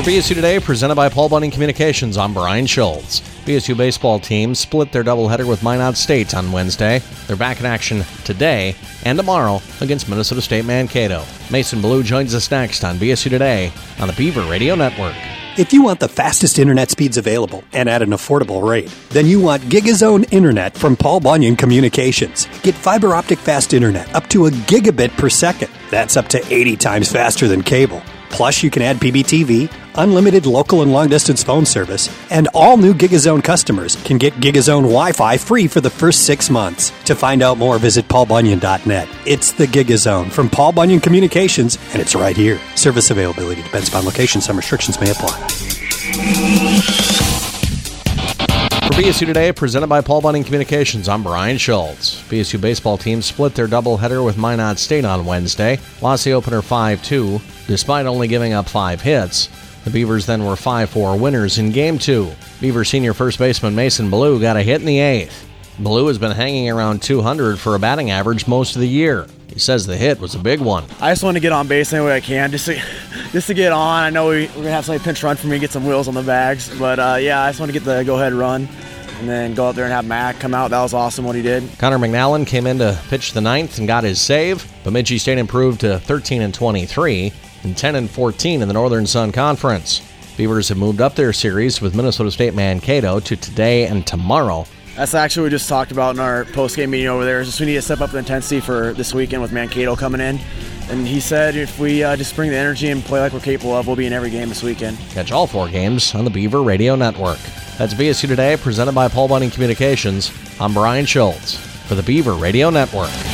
BSU Today, presented by Paul Bunyan Communications, I'm Brian Schultz. BSU baseball team split their doubleheader with Minot State on Wednesday. They're back in action today and tomorrow against Minnesota State Mankato. Mason Blue joins us next on BSU Today on the Beaver Radio Network. If you want the fastest internet speeds available and at an affordable rate, then you want GigaZone Internet from Paul Bunyan Communications. Get fiber optic fast internet up to a gigabit per second. That's up to 80 times faster than cable. Plus, you can add PBTV, unlimited local and long-distance phone service, and all new GigaZone customers can get GigaZone Wi-Fi free for the first 6 months. To find out more, visit paulbunyan.net. It's the GigaZone from Paul Bunyan Communications, and it's right here. Service availability depends upon location. Some restrictions may apply. For BSU Today, presented by Paul Bunyan Communications, I'm Brian Schultz. BSU baseball team split their doubleheader with Minot State on Wednesday. Lost the opener 5-2, despite only giving up 5 hits. The Beavers then were 5-4 winners in Game 2. Beaver senior first baseman Mason Blue got a hit in the 8th. Blue has been hanging around 200 for a batting average most of the year. He says the hit was a big one. I just want to get on base any way I can, just to get on. I know we're going to have somebody pinch run for me, get some wheels on the bags. But, I just want to get the go-ahead run and then go out there and have Mac come out. That was awesome what he did. Connor McNallen came in to pitch the 9th and got his save. Bemidji State improved to 13-23 and 10-14 in the Northern Sun Conference. Beavers have moved up their series with Minnesota State Mankato to today and tomorrow. That's actually what we just talked about in our post-game meeting over there. Is just we need to step up the intensity for this weekend with Mankato coming in. And he said if we just bring the energy and play like we're capable of, we'll be in every game this weekend. Catch all 4 games on the Beaver Radio Network. That's BSU Today, presented by Paul Bunyan Communications. I'm Brian Schultz for the Beaver Radio Network.